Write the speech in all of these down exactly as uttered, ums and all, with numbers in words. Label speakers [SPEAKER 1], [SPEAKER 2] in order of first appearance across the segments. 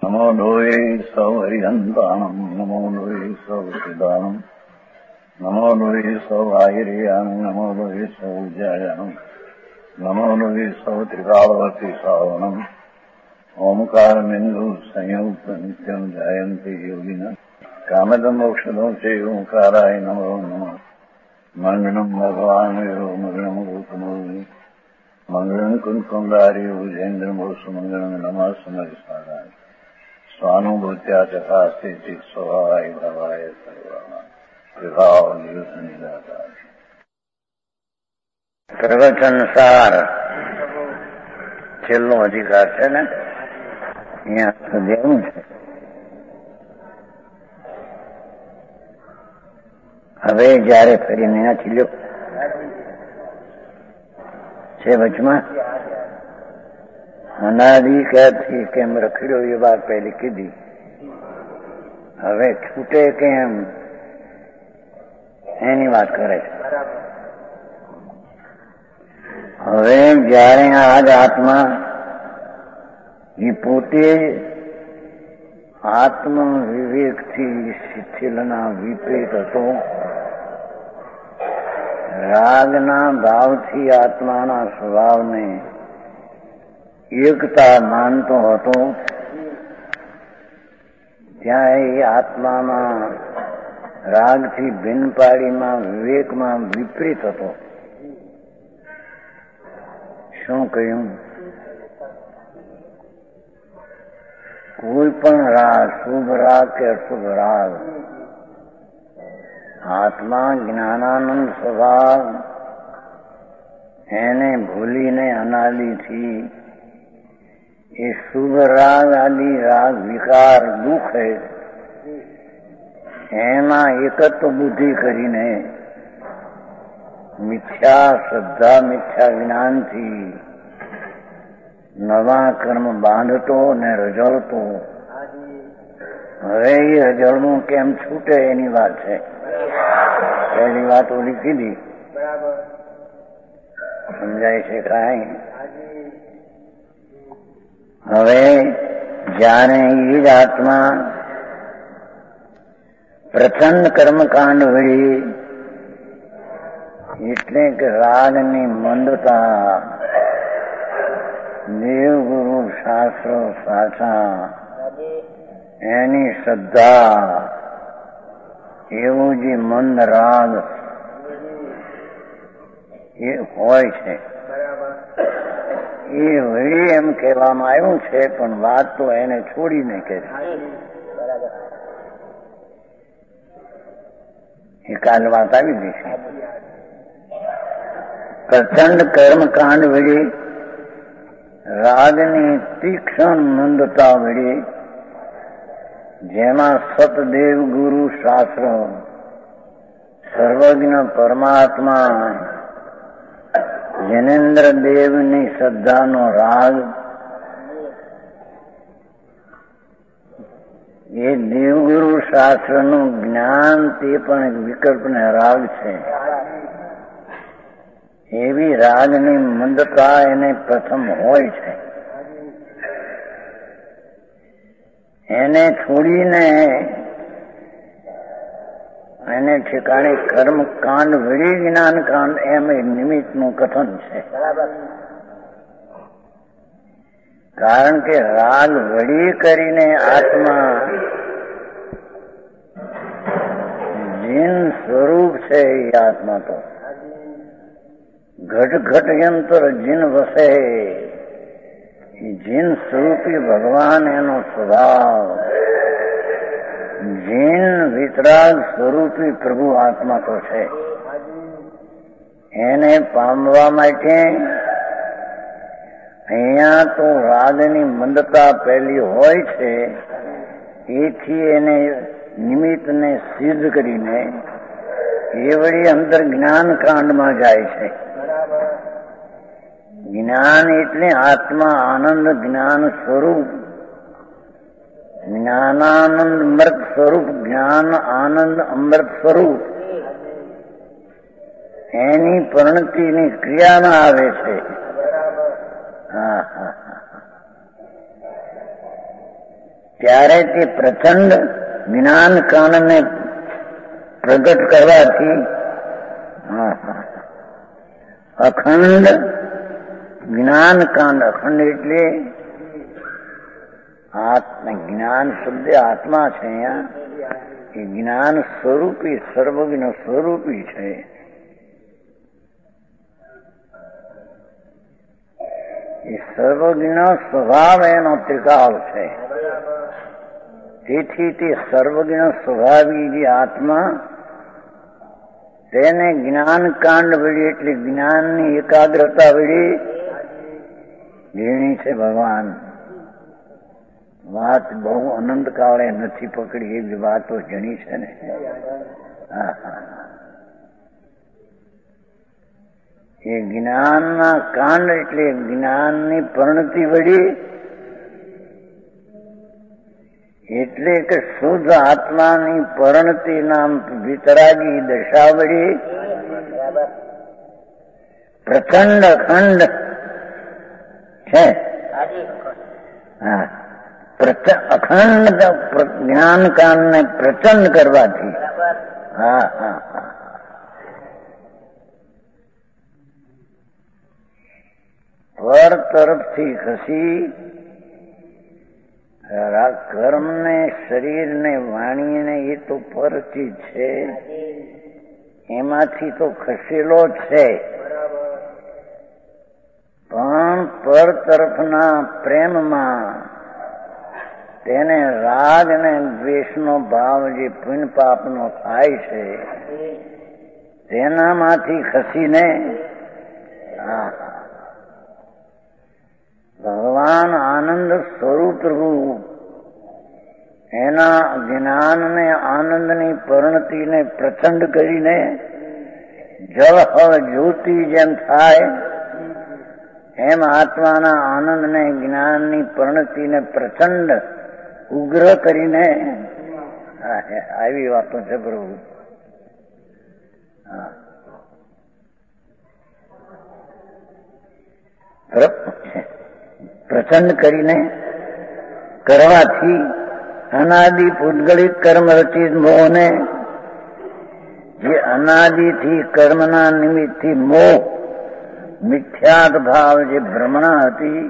[SPEAKER 1] નમો લોહે સૌ હરિહંતાણમ નમો લોહે સૌ સિદાનમ નમો લોહે સૌ આયર્યામ નમો લોહે સૌ જયામ નમો લોહે સૌ ત્રિકાળવતી સાવનમ ઓમકાર બિંદુ સંયુક્ત નિત્યમ જયંતી યોગિન કામદમ મોક્ષદો છે ઓંકારાય નમો નમઃ મંગળમ ભગવાન યો મંગળમ ગૌતમોની મંગળમ કુંકુંદારી ભુજેન્દ્ર મોસુ મંગળમ નમઃ સમરિસ્મરાય સ્વાનુભૂત્યા ચકાસ્તે ચિત સ્વભાવાય ભવાય સર્વમાં વિભાવ નિયુત નિરાકાર પ્રવચન સાર છેલ્લો અધિકાર છે ને અહીંયા સુધી એવું છે. હવે જયારે ફરીને અહીંયાથી લ્યો છે વચમાં અનાદિ ક્યાંથી કેમ રખડ્યો એ વાત પહેલી કીધી. હવે છૂટે કેમ એની વાત કરે છે. હવે જયારે આજ આત્મા એ પોતે આત્મ વિવેકથી શિથિલના વિપરીત હતો, રાગના ભાવથી આત્માના સ્વભાવને એકતા માનતો હતો, ત્યાં એ આત્મામાં રાગથી ભિન્ન પાડીમાં વિવેકમાં વિપરીત હતો. શું કહ્યું? કોઈ પણ રાગ, શુભ રાગ કે અશુભ રાગ, આત્મા જ્ઞાનાનંદ સ્વભાવ એને ભૂલીને અનાદિથી એ શુભ રાગ આદિ રાગ વિકાર દુઃખ એમાં એકત્વ બુદ્ધિ કરીને મિથ્યા શ્રદ્ધા મિથ્યા જ્ઞાનથી નવા કર્મ બાંધતો ને રજળતો. હવે એ રજળનું કેમ છૂટે એની વાત છે. પહેલી વાત ઓલી કીધી, સમજાય છે કાંઈ? હવે જયારે એ જ આત્મા પ્રચંડ કર્મકાંડ વળી એટલે કે રાગની મંદતા, દેવગુરુ શાસ્ત્રો સાચા એની શ્રદ્ધા, એવું જે મંદ રાગ એ હોય છે એ વળી એમ કહેવામાં આવ્યું છે, પણ વાત તો એને છોડીને કહે એ કાલ વાત આવી ગઈ છે. પ્રચંડ કર્મકાંડ વળી રાગની તીક્ષ્ણ મંદતા વળી જેમાં સતદેવ ગુરુ શાસ્ત્ર સર્વજ્ઞ પરમાત્મા જનેન્દ્ર દેવની શ્રદ્ધાનો રાગ, એ દેવગુરુ શાસ્ત્રનું જ્ઞાન તે પણ એક વિકલ્પને રાગ છે. એવી રાગની મંદતા એને પ્રથમ હોય છે. એને છોડીને એને ઠેકાણે કર્મકાંડ વળી જ્ઞાન કાંડ એમ એક નિમિત્તનું કથન છે. કારણ કે રાગ વળી કરીને આત્મા જીન સ્વરૂપ છે. એ આત્મા તો ઘટ ઘટ યંત્ર જીન વસે, જીન સ્વરૂપી ભગવાન એનો સ્વભાવ, જીન વિતરાગ સ્વરૂપી પ્રભુ આત્મા તો છે. એને પામવા માટે અહીંયા તો રાગની મંદતા પહેલી હોય છે, એથી એને નિમિત્તને સિદ્ધ કરીને એ વળી અંદર જ્ઞાન કાંડમાં જાય છે. જ્ઞાન એટલે આત્મા આનંદ જ્ઞાન સ્વરૂપ, જ્ઞાનાનંદ અમૃત સ્વરૂપ, જ્ઞાન આનંદ અમૃત સ્વરૂપ એની પરિણતિની ક્રિયામાં આવે છે. હા હા ત્યારે તે પ્રચંડ જ્ઞાન કાંડને પ્રગટ કરવાથી અખંડ જ્ઞાન કાંડ, અખંડ એટલે આત્મા, જ્ઞાન શબ્દ આત્મા છે. અહીંયા એ જ્ઞાન સ્વરૂપી, સર્વજ્ઞ સ્વરૂપી છે. એ સર્વજ્ઞ સ્વભાવ એનો ત્રિકાળ છે. તેથી તે સર્વજ્ઞ સ્વભાવી જે આત્મા, તેને જ્ઞાન કાંડ વળી એટલે જ્ઞાનની એકાગ્રતા વળી ઝીણી છે. ભગવાન વાત બહુ અનંત કાળે નથી પકડી એવી વાતો જણી છે ને. એ જ્ઞાનના કાંડ એટલે જ્ઞાનની પરિણતિ વળી, એટલે કે શુદ્ધ આત્માની પરિણતિ નામ વિતરાગી દશા વળી પ્રચંડ અખંડ છે. હા, અખંડ જ્ઞાન કાંડને પ્રચંડ કરવાથી હા હા હા પર તરફથી ખસી કર્મને, શરીરને, વાણીને એ તો પરથી છે, એમાંથી તો ખસેલો છે. પણ પર તરફના પ્રેમમાં તેને રાગ અને દ્વેષનો ભાવ જે પુણ્ય પાપનો થાય છે તેનામાંથી ખસીને ભગવાન આનંદ સ્વરૂપ રૂપ એના જ્ઞાનને, આનંદની પરિણતિને પ્રચંડ કરીને જળ હળ જ્યોતિ જેમ થાય એમ આત્માના આનંદને, જ્ઞાનની પરિણતિને પ્રચંડ ઉગ્ર કરીને આવી વાતો છે પ્રભુ. પ્રચંડ કરીને કરવાથી અનાદિ પૂતગલિક કર્મ રચિત મોહને, જે અનાદિથી કર્મના નિમિત્તથી મોહ, મિથ્યાત ભાવ જે ભ્રમણા હતી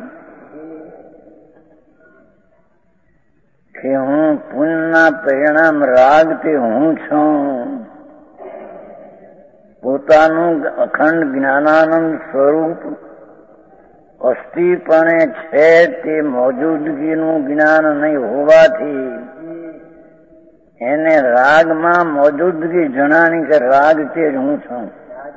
[SPEAKER 1] કે હું પુણ્યના પરિણામ રાગ તે હું છું, પોતાનું અખંડ જ્ઞાનાનંદ સ્વરૂપ અસ્થિપણે છે તે મોજૂદગીનું જ્ઞાન નહીં હોવાથી એને રાગમાં મોજૂદગી જણાની કે રાગ તે જ હું છું.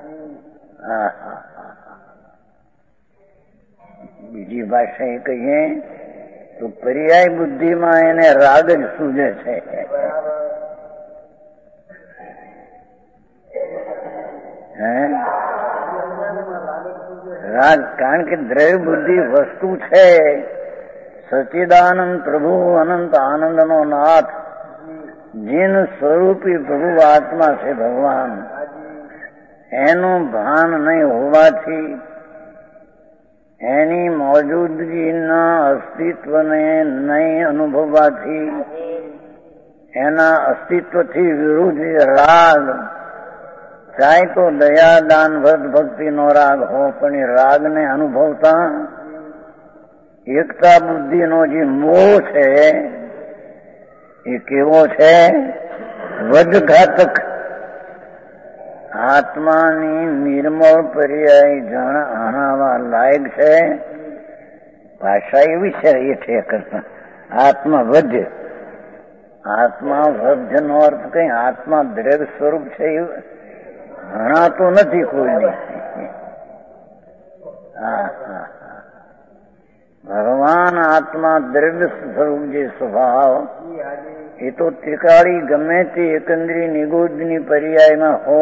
[SPEAKER 1] બીજી ભાષા એ કહીએ તો પર્યાય બુદ્ધિમાં એને રાગ જ સૂજે છે. રાગ કારણ કે દ્રવ્ય બુદ્ધિ વસ્તુ છે, સચિદાનંદ પ્રભુ અનંત આનંદનો નાથ, જીન સ્વરૂપી પ્રભુ આત્મા છે ભગવાન, એનું ભાન નહીં હોવાથી, એની મોજૂદગીના અસ્તિત્વને નહીં અનુભવવાથી, એના અસ્તિત્વથી વિરુદ્ધ રાગ, ચાહે તો દયા, દાન, વ્રત, ભક્તિનો રાગ હો, પણ એ રાગને અનુભવતા એકતા બુદ્ધિનો જે મોહ છે એ કેવો છે? વધઘાતક. આત્માની નિર્મળ પર્યાય જણાવવા લાયક છે. ભાષા એવી છે એ છે કરતા આત્મા વધ. આત્મા વધ નો અર્થ કઈ આત્મા દ્રવ્ય સ્વરૂપ છે એવું ગણાતો નથી કોઈને. ભગવાન આત્મા દ્રવ્ય સ્વરૂપ જે સ્વભાવ એ તો ત્રિકાળી ગમે તે એકંદરી નિગોદની પર્યાયમાં હો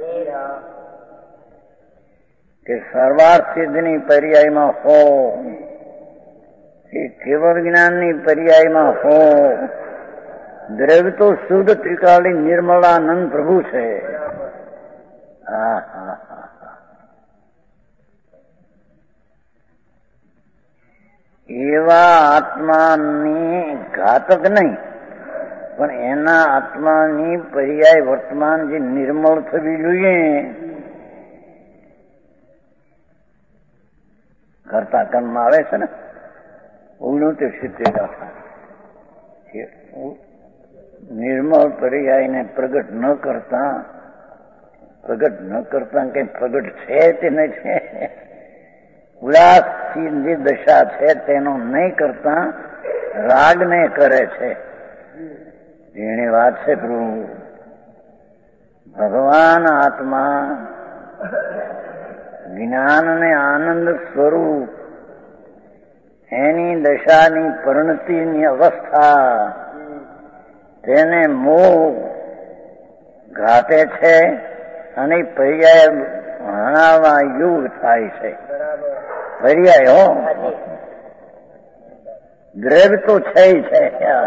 [SPEAKER 1] કે સર્વાર્થ સિદ્ધની પર્યાયમાં હો કે કેવળ જ્ઞાનની પર્યાયમાં હો, દ્રવ્ય તો શુદ્ધ ત્રિકાળી નિર્મળાનંદ પ્રભુ છે. એવા આત્માની ઘાતક નહીં, પણ એના આત્માની પર્યાય વર્તમાન જે નિર્મળ થવી જોઈએ, કરતા કર્મમાં આવે છે ને ઓગણોતેર સિત્તેર નિર્મળ પર્યાયને પ્રગટ ન કરતા પ્રગટ ન કરતા કઈ પ્રગટ છે તે નહીં છે, ઉલ્લાસથી જે દશા છે તેનો નહીં કરતા રાગને કરે છે. એની વાત છે પ્રભુ ભગવાન આત્મા જ્ઞાન ને આનંદ સ્વરૂપ એની દશાની પરિણતિની અવસ્થા તેને મોહ ઘાતે છે અને પર્યાય ભણાવવા યુગ થાય છે. પર્યાય હો દ્રવ્ય તો છે છે.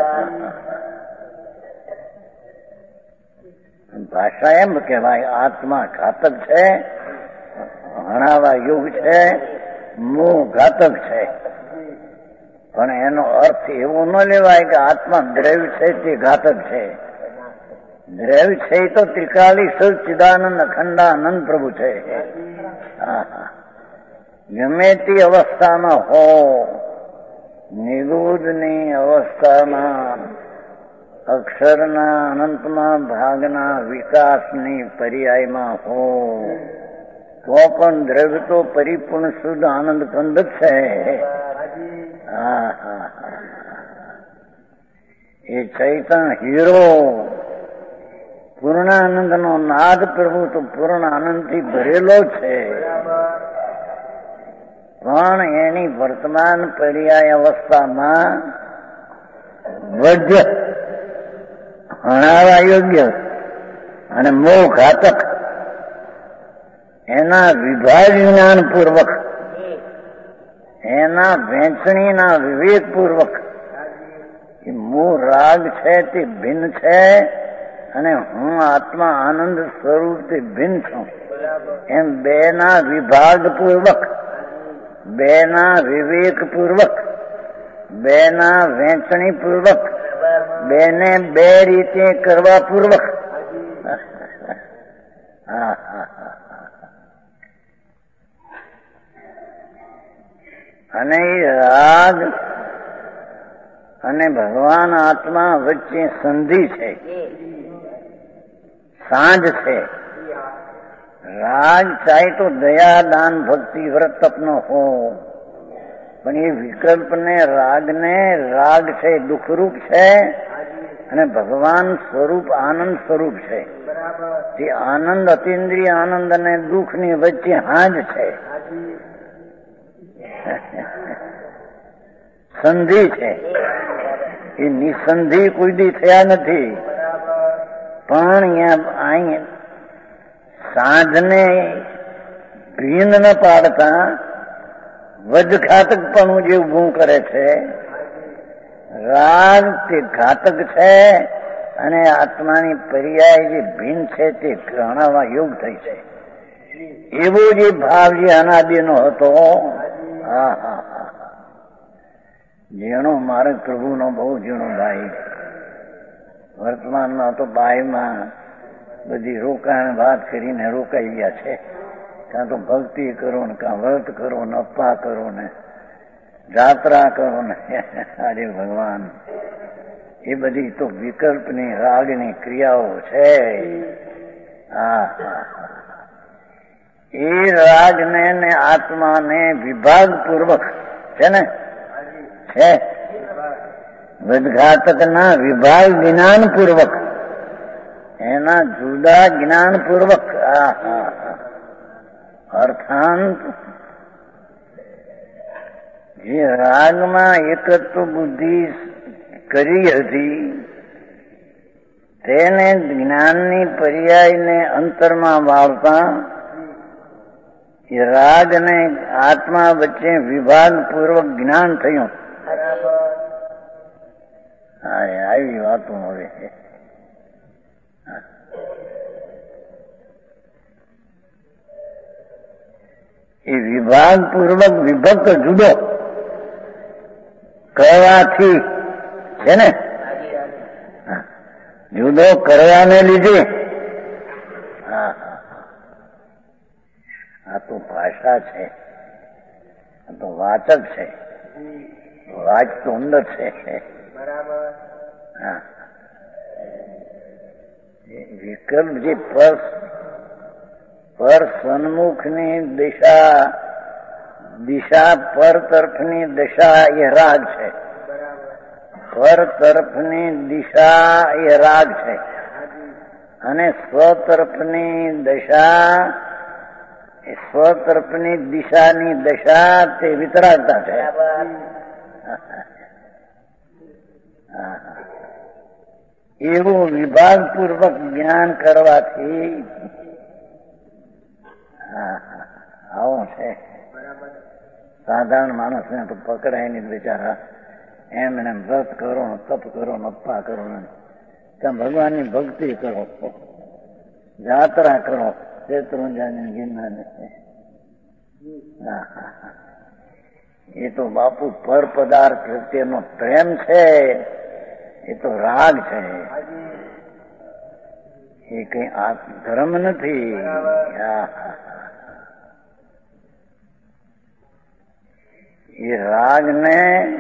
[SPEAKER 1] ભાષા એમ કહેવાય આત્મા ઘાતક છે, ભણાવવા યુગ છે, મોહ ઘાતક છે. પણ એનો અર્થ એવો ન લેવાય કે આત્મા દ્રવ્ય છે તે ઘાતક છે. દ્રવ્ય છે તો ત્રિકાલી શુદ્ધ ચિદાનંદ અખંડાનંદ પ્રભુ છે. ગમે તે અવસ્થામાં હો, નિગૂઢની અવસ્થામાં અક્ષરના અનંતમાં ભાગના વિકાસની પર્યાયમાં હો, તો પણ દ્રવ્ય તો પરિપૂર્ણ શુદ્ધ આનંદ કંદ છે. એ ચૈતન હીરો પૂર્ણાનંદ નો નાદ પ્રભુ તો પૂર્ણ આનંદથી ભરેલો છે, પણ એની વર્તમાન પર્યાય અવસ્થામાં વજ્ર હણાવા યોગ્ય અને મોહ ઘાતક એના વિભાગ જ્ઞાન પૂર્વક, એના વહેંચણીના વિવેક પૂર્વક મોહ રાગ છે તે ભિન્ન છે અને હું આત્મા આનંદ સ્વરૂપથી ભિન્ન છું એમ બેના વિભાગ પૂર્વક, બેના વિવેક પૂર્વક, બેના વહેંચણી પૂર્વક, બેને બે રીતે કરવા પૂર્વક અને રાગ અને ભગવાન આત્મા વચ્ચે સંધિ છે, સાંજ છે. રાગ ચાહે તો દયા દાન ભક્તિ વ્રત તપનો હો, પણ એ વિકલ્પને રાગને રાગ છે દુઃખરૂપ છે અને ભગવાન સ્વરૂપ આનંદ સ્વરૂપ છે. તે આનંદ અતિન્દ્રિય આનંદ અને દુઃખની વચ્ચે હાંજ છે, સંધિ છે. એ નિસંધિ કોઈ દી થયા નથી, પણ અહીંયા સાંજને ભીન ન પાડતા વજઘાતકપણું જે ઉભું કરે છે, રાગ તે ઘાતક છે અને આત્માની પર્યાય જે ભીન છે તે ગ્રહણાવા યોગ થઈ છે. એવો જે ભાવ જે અનાદિનો હતો, હા હા હા ઝીણો માર્ગ પ્રભુનો બહુ ઝીણો ભાઈ. વર્તમાનમાં તો બાયમાં બધી રોકાણ વાત કરીને રોકાઈ ગયા છે. કાં તો ભક્તિ કરો ને કાં વ્રત કરો ને અપ્પા કરો ને જાત્રા કરો ને આજે ભગવાન એ બધી તો વિકલ્પની રાગની ક્રિયાઓ છે. હા એ રાગને ને આત્માને વિભાગ પૂર્વક છે ને છે વિઘાતકના વિભાગ જ્ઞાન પૂર્વક, એના જુદા જ્ઞાન પૂર્વક અર્થાંત જે રાગમાં એકત્વ બુદ્ધિ કરી હતી તેને જ્ઞાનની પર્યાયને અંતરમાં વાળતા એ રાગ અને આત્મા વચ્ચે વિભાગ પૂર્વક જ્ઞાન થયું. હા આવી વાતો હવે એ વિભાગ પૂર્વક વિભક્ત જુદો કરવાથી છે ને, જુદો કરવાને લીધે. હા હા આ તો ભાષા છે, આ તો વાચક છે, વાચ તો અંદર છે. હા વિકલ્પ જે પર પર સન્મુખની દિશા દિશા પર તરફની દિશા એ રાગ છે. પર તરફની દિશા એ રાગ છે અને સ્વ તરફની દિશા એ સ્વ તરફની દિશાની દશા તે વિતરાગતા છે. એવું વિભાગપૂર્વક જ્ઞાન કરવાથી આવું છે. સાધારણ માણસને તો પકડાય નહીં બિચારા. એમ એને વ્રત કરો, તપ કરો, અપ્પા કરો, ત્યાં ભગવાનની ભક્તિ કરો, જાત્રા કરો, શેત્રુંજાની ગિરનારની. એ તો બાપુ પર પદાર્થ પ્રત્યેનો પ્રેમ છે, એ તો રાગ છે, એ કઈ આ ધર્મ નથી. એ રાગ ને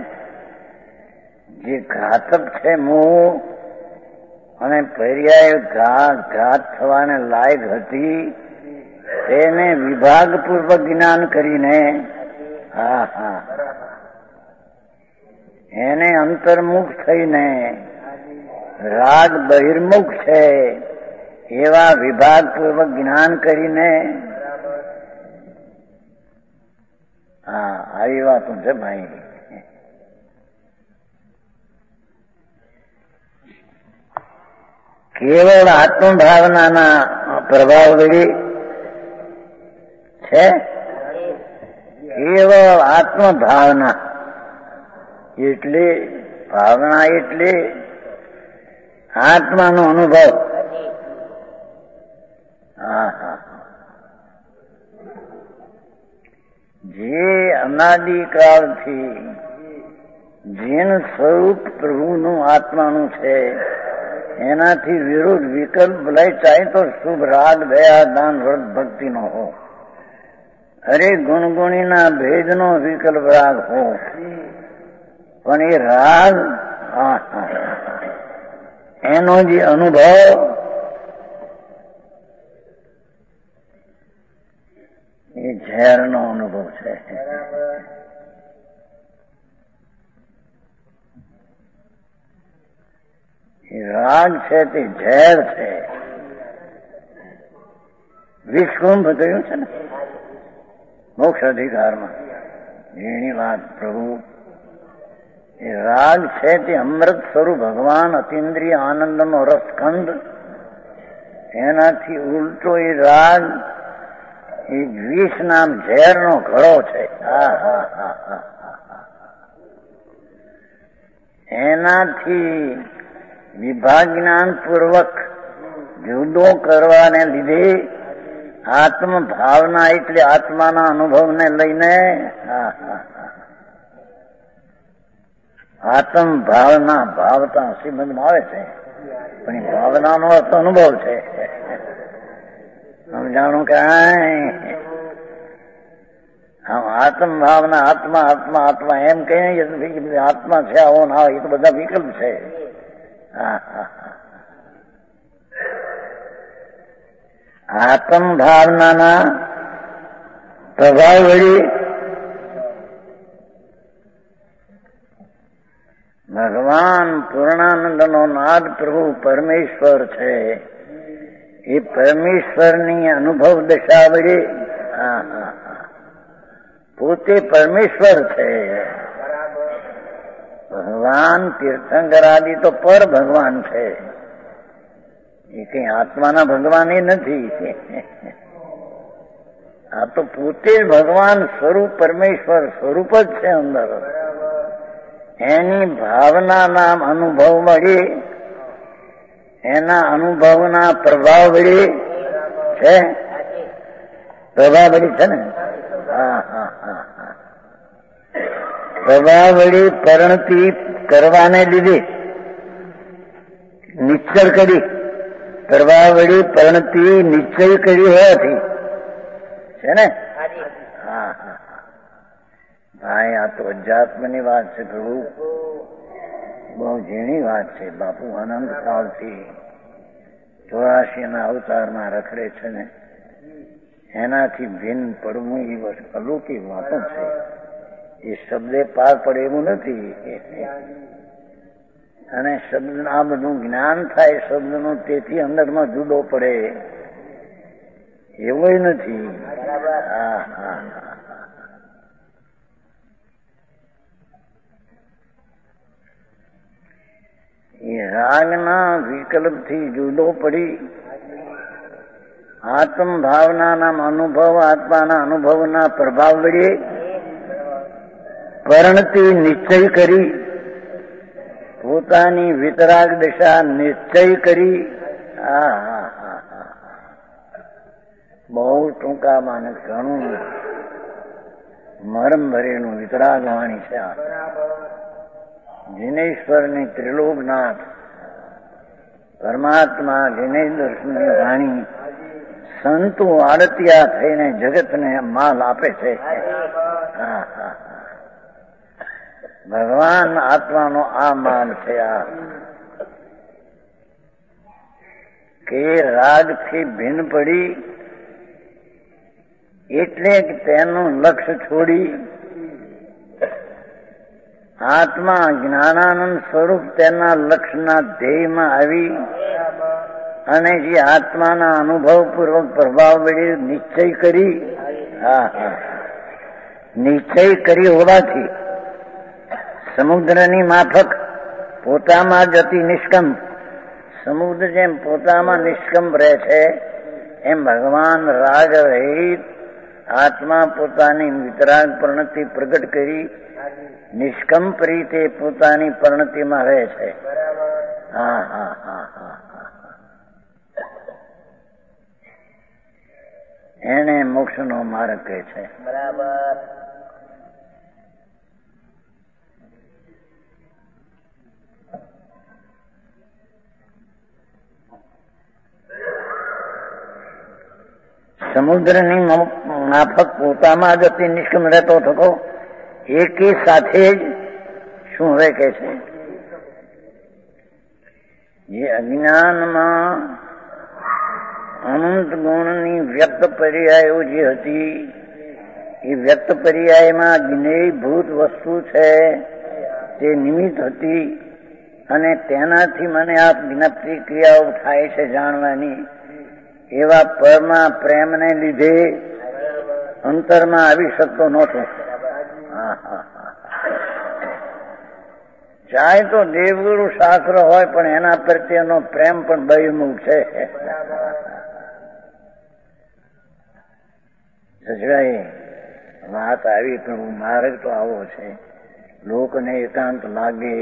[SPEAKER 1] જે ઘાતક છે મોહ અને પર્યાય ઘાત થવાને લાયક હતી તેને વિભાગપૂર્વક જ્ઞાન કરીને હા હા એને અંતર્મુખ થઈને રાગ બહિર્મુખ છે એવા વિભાગપૂર્વક જ્ઞાન કરીને હા આવી વાતો છે ભાઈ. કેવળ આત્મભાવનાના પ્રભાવ વળી છે. કેવળ આત્મભાવના એટલે ભાવના એટલે આત્માનો અનુભવ. હા હા જે અનાદિકાળથી જેનું સ્વરૂપ પ્રભુનું આત્માનું છે એનાથી વિરુદ્ધ વિકલ્પ લઈ ચાહે તો શુભ રાગ દયા દાન વ્રત ભક્તિ નો હો, અરે ગુણગુણીના ભેદનો વિકલ્પ રાગ હો, પણ એ રાગ એનો જે અનુભવ એ ઝેરનો અનુભવ છે. રાગ છે તે ઝેર છે. વિષકુંભ કહ્યું છે ને મોક્ષ અધિકારમાં એની વાત પ્રભુ. એ રાગ છે તે અમૃત સ્વરૂપ ભગવાન અતિન્દ્રિય આનંદનો રસખંડ. એનાથી ઉલટો એ રાગ એ વિષ નામ ઝેરનો ઘડો છે. હા હા હા હા એનાથી વિભાગ જ્ઞાન પૂર્વક જુદો કરવાને લીધે આત્મ ભાવના એટલે આત્માના અનુભવને લઈને આત્મ ભાવના ભાવતા શ્રીમદમાં આવે છે, પણ એ ભાવનાનો અર્થ અનુભવ છે. સમજાણું કે આમ આત્મ ભાવના આત્મા આત્મા આત્મા એમ કહીએ આત્મા છે આવો ના એ તો બધા વિકલ્પ છે. આત્મ ભાવનાના પ્રભાવ વળી ભગવાન પૂર્ણાનંદનો નાદ પ્રભુ પરમેશ્વર છે. એ પરમેશ્વરની અનુભવ દશા વળી પોતે પરમેશ્વર છે. ભગવાન તીર્થંકર આદિ તો પર ભગવાન છે, એ કઈ આત્માના ભગવાન એ નથી. આ તો પોતે ભગવાન સ્વરૂપ પરમેશ્વર સ્વરૂપ જ છે અંદર. એની ભાવના નામ અનુભવ મળી, એના અનુભવના પ્રભાવ વળી છે. પ્રભાવ વળી છે ને. હા હા હા હા પ્રભાવ વળી પરિણતિ કરવાને લીધે નિશ્ચળ કરી, પ્રભાવ વળી પરિણતિ નિશ્ચય કરી હોવાથી છે ને. હા હા ભાઈ, આ તો અધ્યાત્મની વાત છે પ્રભુ, બહુ ઝીણી વાત છે. બાપુ અનંત કાળથી ચોરાશી ના અવતારમાં રખડે છે ને, એનાથી ભિન્ન પડવું એ અલૌકિક વાતો છે. એ શબ્દે પાર પડે એવું નથી. અને શબ્દ આ બધું જ્ઞાન થાય શબ્દનું, તેથી અંદરમાં જુદો પડે એવું નથી. હા હા એ રાગના વિકલ્પથી જુદો પડી આત્મ ભાવનાના અનુભવ, આત્માના અનુભવના પ્રભાવ વડે પરિણતિ નિશ્ચય કરી, પોતાની વિતરાગ દશા નિશ્ચય કરી. હા હા હા હા બહુ ટૂંકામાં ઘણું મરમ ભરેલું વિતરાગ વાણી છે આ. જિનેશ્વરની ત્રિલોકનાથ પરમાત્મા જિનેશ્વરની વાણી સંતો આડતિયા થઈને જગતને માલ આપે છે. હા હા ભગવાન આત્માનો આ માલ છે. આ કે રાગથી ભિન્ન પડી એટલે કે તેનું લક્ષ્ય છોડી આત્મા જ્ઞાનાનંદ સ્વરૂપ તેના લક્ષ્યના ધ્યેયમાં આવી અને જે આત્માના અનુભવ પૂર્વક પ્રભાવ વડે નિશ્ચય કરી. હા હા નિશ્ચય કરી હોવાથી સમુદ્રની માફક પોતામાં જ અતિ નિષ્કંપ, સમુદ્ર જેમ પોતામાં નિષ્કંપ રહે છે એમ ભગવાન રાગ રહિત આત્મા પોતાની વિતરાગ પરિણતિ પ્રગટ કરી નિષ્કંપ રીતે પોતાની પરિણતિમાં રહે છે. હા હા હા હા એને મોક્ષનો માર્ગ કહે છે. બરાબર. સમુદ્રની માફક પોતામાં જ અતિ નિષ્કમ રહેતો થતો એકી સાથે જ શું હવે કે છે, જે અજ્ઞાનમાં અનંત ગુણની વ્યક્ત પર્યાયો જે હતી એ વ્યક્ત પર્યાયમાં જ્ઞેયભૂત વસ્તુ છે તે નિમિત્ત હતી અને તેનાથી મને આ જ્ઞપ્તિ ક્રિયાઓ થાય છે જાણવાની, એવા પરમા પ્રેમને લીધે અંતરમાં આવી શકતો નહોતો. ચાહે તો દેવગુરુ શાસ્ત્ર હોય પણ એના પ્રત્યેનો પ્રેમ પણ બહિર્મુખ છે. સચવાઈ વાત આવી પ્રભુ, માર્ગ તો આવો છે. લોકને એકાંત લાગે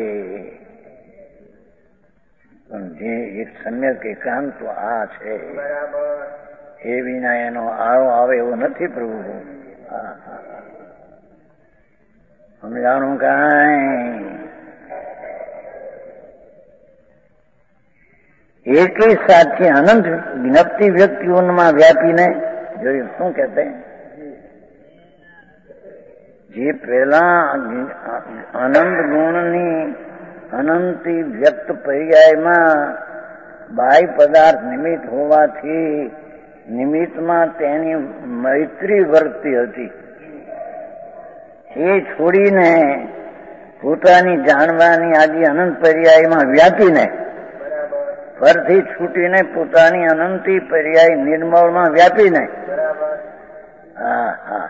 [SPEAKER 1] પણ જે એક સમ્યક એકાંત તો આ છે, એ વિના એનો આળો આવે એવો નથી પ્રભુ. સમજાણું કાંઈ એકી સાથે અનંત જ્ઞપ્તિ વ્યક્તિઓમાં વ્યાપીને જોયું શું કહેતે, જે પેલા અનંત ગુણની અનંતી વ્યક્ત પર્યાયમાં બાહ્ય પદાર્થ નિમિત્ત હોવાથી નિમિત્તમાં તેની મૈત્રી વર્તી હતી, એ છોડીને પોતાની જાણવાની આજે અનંત પર્યાયમાં વ્યાપીને પરથી છૂટીને પોતાની અનંતી પર્યાય નિર્મળમાં વ્યાપીને હા હા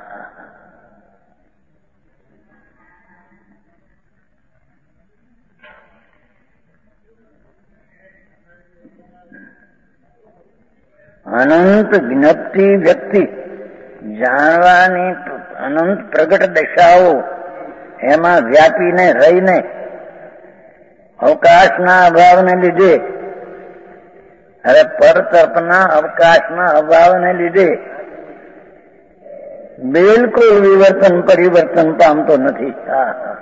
[SPEAKER 1] અનંત જ્ઞપ્તિ વ્યક્તિ જાણવાની અનંત પ્રગટ દશાઓ એમાં વ્યાપીને રહીને અવકાશના અભાવને લીધે, હવે પર તરફના અવકાશના અભાવને લીધે બિલકુલ વિવર્તન પરિવર્તન પામતો નથી. હા હા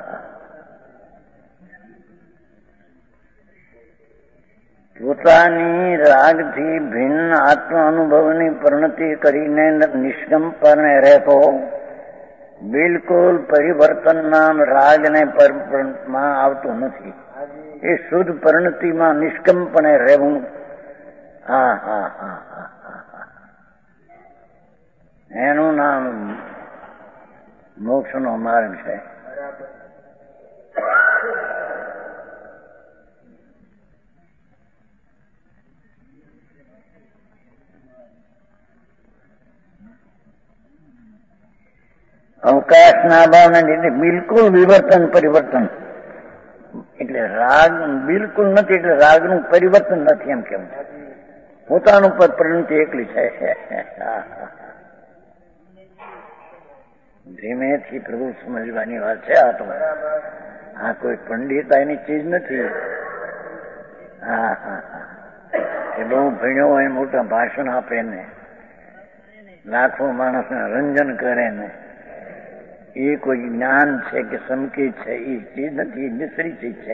[SPEAKER 1] પોતાની રાગથી ભિન્ન આત્મ અનુભવની પરિણતિ કરીને નિષ્કંપને રહેતો, બિલકુલ પરિવર્તન નામ રાગને માં આવતું નથી. એ શુદ્ધ પરિણતિમાં નિષ્કંપને રહેવું. હા હા હા હા એનું નામ મોક્ષનો માર્ગ છે. અવકાશના અભાવને લીધે બિલકુલ વિવર્તન પરિવર્તન એટલે રાગ બિલકુલ નથી, એટલે રાગનું પરિવર્તન નથી એમ કેમ પોતાનું પદ પરિણતિ એકલી છે. ધીમેથી પ્રભુ સમજવાની વાત છે. આ તો આ કોઈ પંડિતાઈની ચીજ નથી. હા હા હા એ બહુ ભણ્યો હોય, મોટા ભાષણ આપે ને લાખો માણસને રંજન કરે ને એ કોઈ જ્ઞાન છે કે સંકેત છે એ ચીજ નથી, એ મિશ્રી ચીજ છે.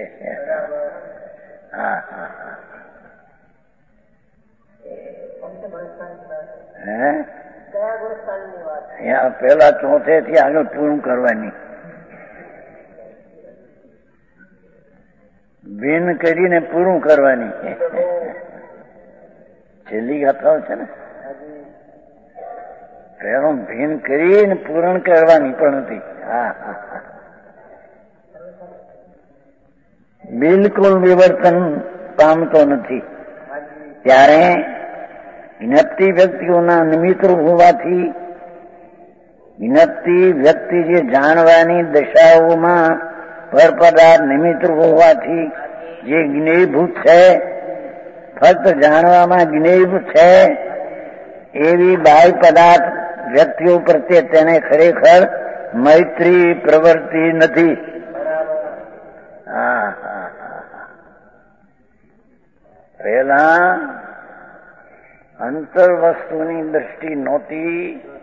[SPEAKER 1] હા હા હા હે પેલા ચોથે થી આગળ પૂરું કરવાની, ભિન્ન કરીને પૂરું કરવાની. છેલ્લી ગાથાઓ છે ને, પેલો ભિન્ન કરીને પૂરણ કરવાની પણ નથી. હા હા બિલકુલ વિવર્તન પામતો નથી. ત્યારે જ્ઞપ્તિ વ્યક્તિઓના નિમિત્ત હોવાથી, જ્ઞપ્તિ વ્યક્તિ જે જાણવાની દશાઓમાં પરપદાર્થ નિમિત્ત હોવાથી જે જ્ઞેયભૂત છે, ફક્ત જાણવામાં જ્ઞેયભૂત છે, એવી બાહ્ય પદાર્થ વ્યક્તિઓ પ્રત્યે તેને ખરેખર મૈત્રી પ્રવૃત્તિ નથી. હા હા હા પહેલા અંતર વસ્તુની દ્રષ્ટિ નહોતી,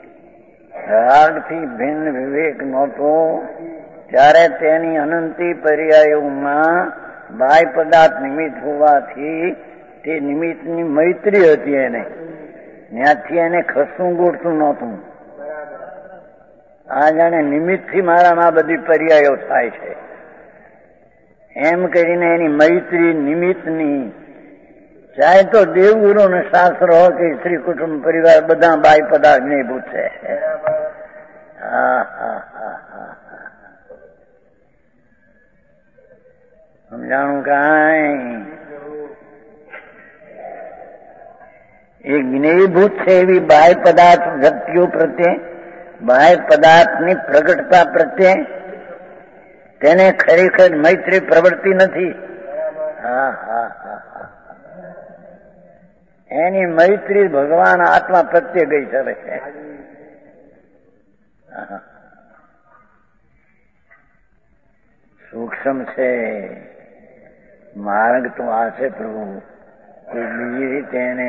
[SPEAKER 1] રાગથી ભિન્ન વિવેક નહોતો, ત્યારે તેની અનંતી પર્યાયોમાં બાહ્ય પદાર્થ નિમિત્ત હોવાથી તે નિમિત્તની મૈત્રી હતી. એને ત્યાંથી એને ખસતું ગોઠતું નહોતું. આ જાણે નિમિત્તથી મારામાં બધી પર્યાયો થાય છે એમ કરીને એની મૈત્રી નિમિત્તની, ચાહે તો દેવગુરુ ને શાસ્ત્ર હોય કે શ્રી કુટુંબ પરિવાર બધા બાહ્ય પદાર્થ નિભૂત છે. હા હા હા હા સમજાણું કાંઈ? એ જ્ઞેયભૂત છે એવી બાહ્ય પદાર્થ વ્યક્તિઓ પ્રત્યે, બાહ્ય પદાર્થની પ્રગટતા પ્રત્યે તેને ખરેખર મૈત્રી પ્રવૃત્તિ નથી. હા હા હા એની મૈત્રી ભગવાન આત્મા પ્રત્યે ગઈ ચલે છે. સૂક્ષ્મ છે માર્ગ તો આ છે પ્રભુ, કોઈ બીજી રીતે એને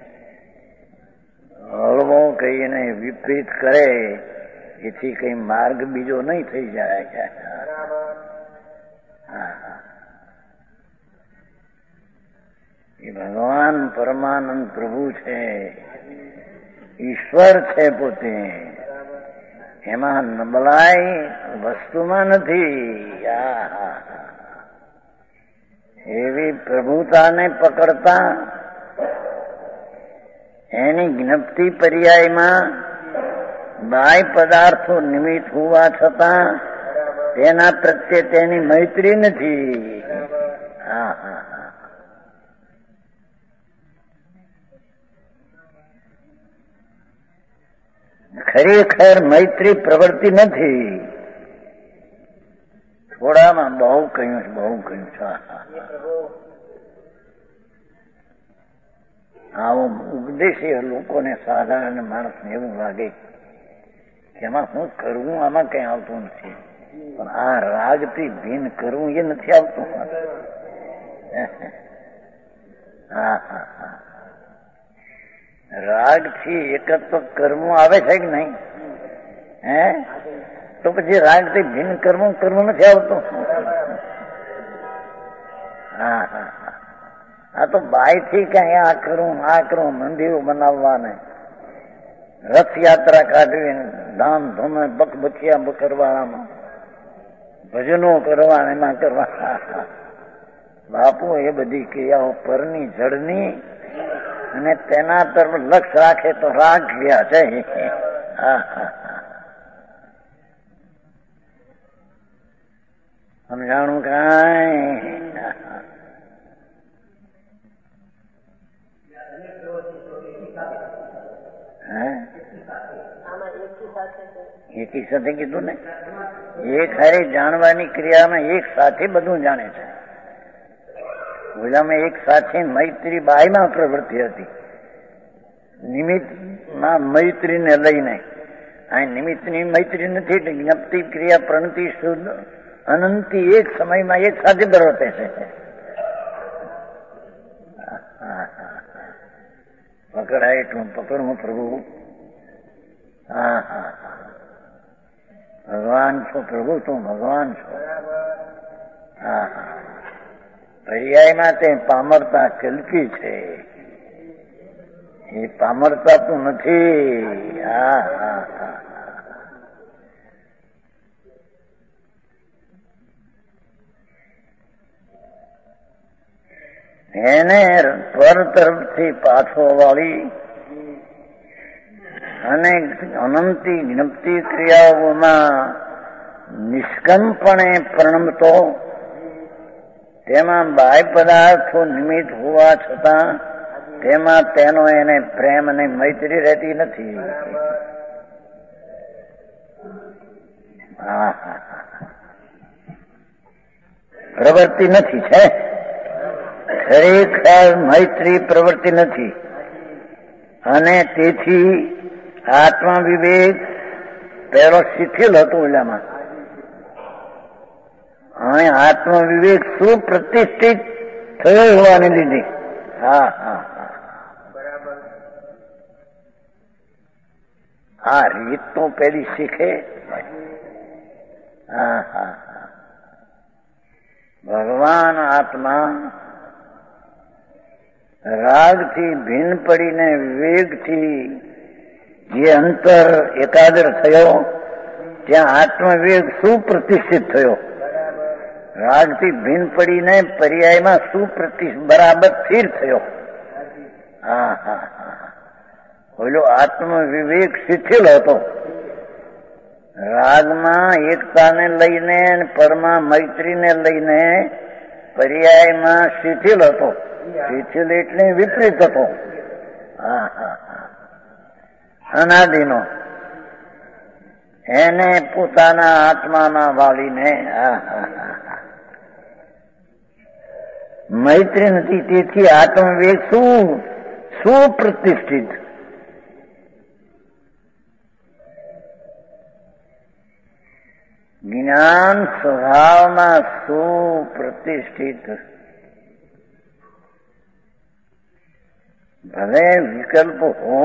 [SPEAKER 1] હળવો કહીને વિપરીત કરે એથી કઈ માર્ગ બીજો નહીં થઈ જાય. એ ભગવાન પરમાનંદ પ્રભુ છે, ઈશ્વર છે પોતે, એમાં નબળાઈ વસ્તુમાં નથી. એવી પ્રભુતાને પકડતા એની જ્ઞપ્તિ પર્યાયમાં બાહ્ય પદાર્થો નિમિત્ત હોવા છતાં તેના પ્રત્યે તેની મૈત્રી નથી. હા હા ખરેખર મૈત્રી પ્રવૃત્તિ નથી. થોડામાં બહુ કહ્યું છે, બહુ કહ્યું છે. આવો ઉપદેશી લોકોને, સાધારણ માણસને એવું લાગે કે એમાં શું કરવું, આમાં કઈ આવતું નથી. પણ આ રાગથી ભિન્ન કરવું એ નથી આવતું. હા હા હા રાગથી એકત્વ કરવું આવે છે કે નહીં? હે તો પછી રાગથી ભિન્ન કરવું કરવું નથી આવતું. હા હા હા આ તો બાયથી કઈ આ કરું આ કરું મંદિરો બનાવવાને રથયાત્રા કાઢવી ધામ ધૂમે બકબકિયા કરવાના ભજનો કરવા એમાં કરવા બાપુ એ બધી ક્રિયાઓ પરની જળની અને તેના તરફ લક્ષ રાખે તો રાગ ક્રિયા છે. હા હા સમજાણું કાંઈ એકી સાથે કીધું ને એક હારે જાણવાની ક્રિયામાં એક સાથે બધું જાણે છે. ઓલામાં એક સાથે મૈત્રી બાયમાં પ્રવૃત્તિ હતી નિમિત્તમાં મૈત્રીને લઈને. આ નિમિત્તની મૈત્રી નથી એટલે જ્ઞપ્તિ ક્રિયા પ્રણતિ શુદ્ધ અનંતી એક સમયમાં એક સાથે પ્રવર્તે છે. પકડાય એટલું પકડવું પ્રભુ. હા હા ભગવાન છો પ્રભુ તું ભગવાન છો. હા હા પર્યાયમાં તે પામરતા કલ્પી છે એ પામરતા તો નથી. હા હા હા એને પર તરફથી પાછો વાળી અને અનંતી જ્ઞપ્તિ ક્રિયાઓમાં નિષ્કંપણે પ્રણમતો તેમાં બાહ્ય પદાર્થો નિમિત્ત હોવા છતાં તેમાં તેનો એને પ્રેમ અને મૈત્રી રહેતી નથી. હા હા પ્રવૃત્તિ નથી છે ખરેખર મૈત્રી પ્રવૃત્તિ નથી. અને તેથી આત્મા વિવેક પેલો શિથિલ હતો ઓલામાં અને આત્મ વિવેક સુપ્રતિષ્ઠિત થયો હોવાને લીધે. હા હા બરાબર આ રીત તો પેલી શીખે. હા હા ભગવાન આત્મા રાગથી ભિન્ન પડીને વિવેકથી જે અંતર એકાગ્ર થયો ત્યાં આત્મવિવેક સુપ્રતિષ્ઠિત થયો. રાગથી ભિન્ન પડીને પર્યાયમાં સુપ્રતિષ્ઠિત બરાબર સ્થિર થયો. હા હા હા ઓલો આત્મવિવેક શિથિલ હતો. રાગમાં એકતાને લઈને પરમાં મૈત્રીને લઈને પર્યાયમાં શિથિલ હતો. શિથિલ એટલે વિપરીત હતો. હા હા અનાદિનો એને પોતાના આત્માના વાલીને હા હા મૈત્રી નથી. તેથી આત્મવિવેક શું સુપ્રતિષ્ઠિત. જ્ઞાન સ્વભાવમાં સુપ્રતિષ્ઠિત. ભલે વિકલ્પ હો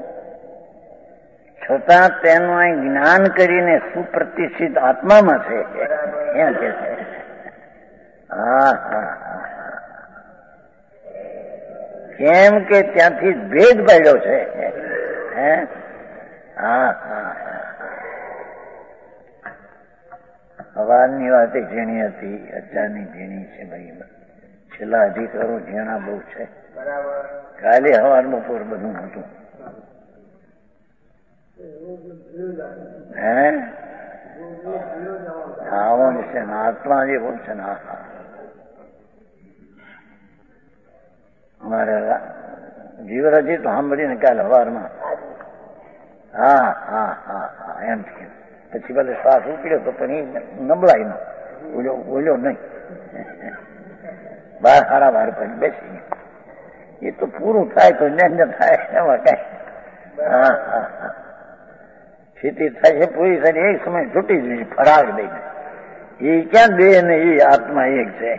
[SPEAKER 1] છતાં તેનું જ્ઞાન કરીને સુપ્રતિષ્ઠિત આત્મામાં છે એમ કે છે. હા હા કેમ કે ત્યાંથી ભેદ પાડ્યો છે. હે હા હા સવારની વાતે ઝીણી હતી અત્યારની ઝીણી છે ભાઈ. છેલ્લા અધિકારો ઝીણા બહુ છે. કાલે સવાર બપોર બધું હતું. હે આવો છે ને આત્મા જેવો છે ને. હા અમારે જીવરાજી તો સાંભળીને કાલે સવારમાં હા હા હા હા એમ કે પછી ભલે શ્વાસ ઉપડ્યો તો પણ એ નબળાઈ નો બોલ્યો બોલ્યો નહીં. બાર સારા બાર પછી બેસી એ તો પૂરું થાય તો જ્ઞાન થાય એમાં કઈ. હા હા હા સ્થિતિ થાય છે પૂરી થાય એક સમય છૂટી જાય ફરાગ દઈને. એ ક્યાં બે ને એ આત્મા એક છે.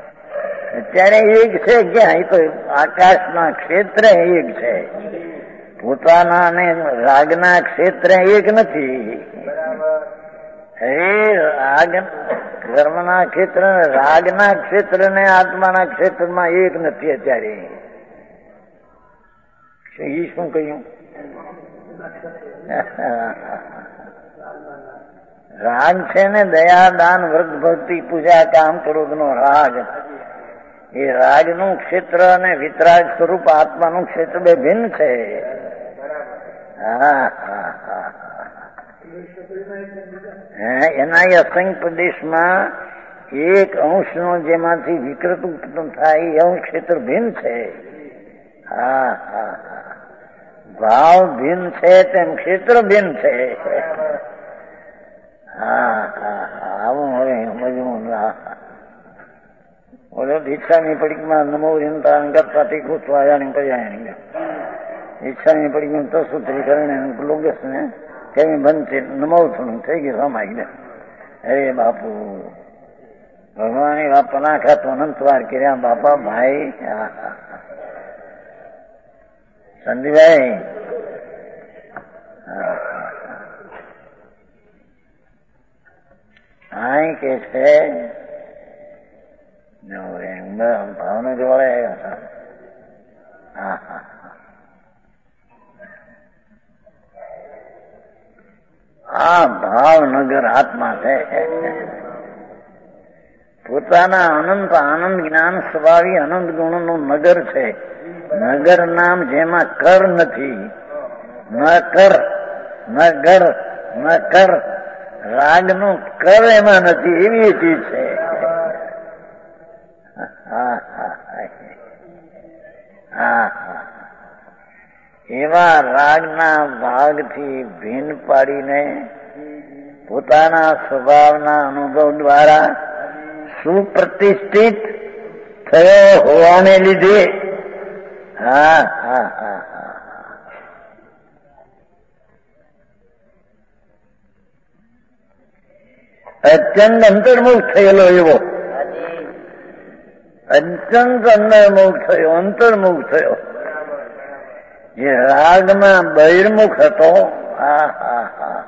[SPEAKER 1] અત્યારે એક છે ક્યાં? એ તો આકાશના ક્ષેત્ર એક છે. પોતાના ને રાગના ક્ષેત્ર એક નથી. એ રાગ કર્મના ક્ષેત્ર રાગના ક્ષેત્ર ને આત્માના ક્ષેત્રમાં એક નથી અત્યારે. એ શું કહ્યું? રાગ છે ને દયા દાન વ્રત ભક્તિ પૂજા કામ ક્રોધ નો રાગ. એ રાગનું ક્ષેત્ર અને વિતરાગ સ્વરૂપ આત્માનું ક્ષેત્ર બે ભિન્ન છે. હા હા હા એના અસંગ પ્રદેશમાં એક અંશનો જેમાંથી વિકૃત ઉત્પન્ન થાય એ અંશ ક્ષેત્ર ભિન્ન છે. હા હા હા ભાવ ભિન્ન છે તેમ ક્ષેત્ર ભિન્ન છે. હા હા હા આવું હવે સમજવું. બોલો દીક્ષાની પડીકમાં નમો જનતા કરતા કૂતવાયાની પર્યાયની ઈચ્છાની પડીકમાં તો સૂત્રીકરણ લોગસ ને કેવી બંધ છે નમો થોડું થઈ ગયું સમાઈ. અરે બાપુ ભગવાન બાપા ના ખાતો અનંત વાર કર્યા બાપા ભાઈ. સંદીભાઈ હા કે છે ભાવને જોડે. હા હા આ ભાવનગર આત્મા છે. પોતાના અનંત આનંદ જ્ઞાન સ્વભાવી અનંત ગુણનું નગર છે. નગર નામ જેમાં કર નથી. ન કર ન ગર ન કર રાગનું કર એમાં નથી એવી ચીજ છે. હા હા હા એવા રાગના ભાગથી ભીન પાડીને પોતાના સ્વભાવના અનુભવ દ્વારા સુપ્રતિષ્ઠિત થયો હોવાને લીધે હા હા હા હા અત્યંત અંતર્મુખ થયેલો એવો અત્યંત અંતર્મુખ થયો અંતર્મુખ થયો જે રાગમાં બહિર્મુખ હતો. હા હા હા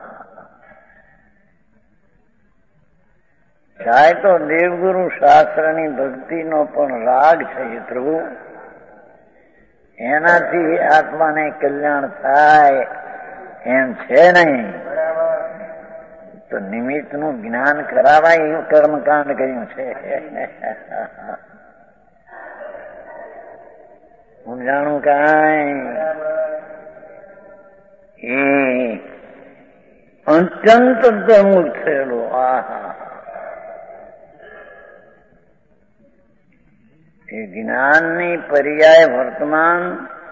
[SPEAKER 1] ચાહે તો દેવગુરુ શાસ્ત્રની ભક્તિનો પણ રાગ છે પ્રભુ. એનાથી આત્માને કલ્યાણ થાય એમ છે નહીં. તો નિમિત્તનું જ્ઞાન કરાવાય એવું કર્મકાંડ કર્યું છે. હું જાણું કાંઈ એ અત્યંત અંતર્મુખ થયેલું. આહા એ જ્ઞાનની પર્યાય વર્તમાન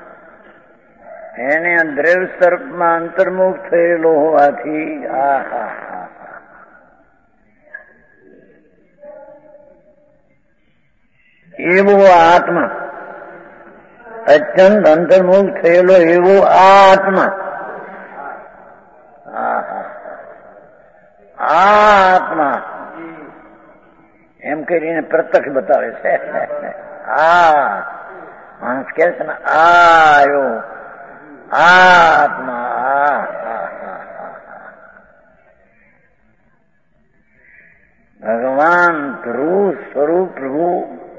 [SPEAKER 1] એને દ્રવ્ય સર્પમાં અંતર્મુખ થયેલો હોવાથી આહા એવો આત્મા અત્યંત અંતર્મુખ થયેલો એવો આ આત્મા આ આત્મા એમ કરીને પ્રત્યક્ષ બતાવે છે. આ માણસ કે છે ને આયો આત્મા. ભગવાન ધ્રુવ સ્વરૂપ પ્રભુ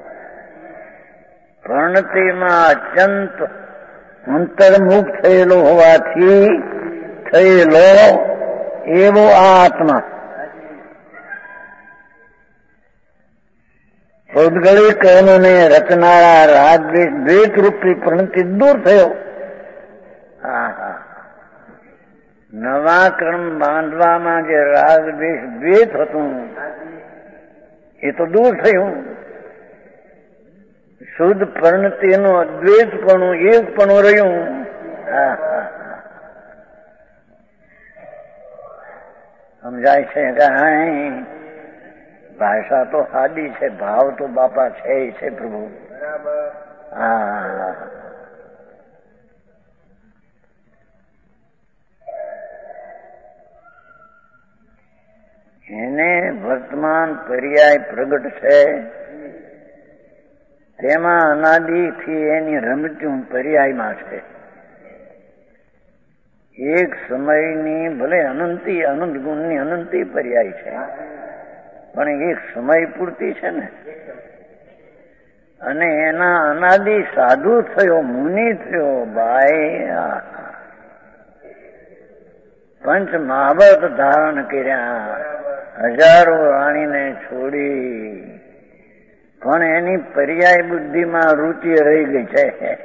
[SPEAKER 1] પ્રણતિમાં અત્યંત અંતર્મુખ થયેલો હોવાથી થયેલો એવો આત્મા ભૌગોલિક કર્મને રચનારા રાગદ્વેષ દ્વેષ રૂપી પ્રણતિ દૂર થયો. નવા કર્મ બાંધવામાં જે રાગ દ્વેષ દ્વેષ હતું એ તો દૂર થયું. શુદ્ધ પરિણતિનું અદ્વૈતપણું એકપણું રહ્યું. સમજાય છે કાંઈ? ભાષા તો સાદી છે, ભાવ તો બાપા છે છે પ્રભુ. હા એને વર્તમાન પર્યાય પ્રગટ છે તેમાં અનાદિથી એની રમતું પર્યાયમાં છે. એક સમયની ભલે અનંતી અનંત ગુણની અનંતી પર્યાય છે, પણ એક સમય પૂરતી છે ને. અને એના અનાદિ સાધુ થયો, મુનિ થયો ભાઈ, પંચ મહાવત ધારણ કર્યા, હજારો રાણીને છોડી, પણ એની પર્યાય બુદ્ધિમાં રુચિ રહી ગઈ છે.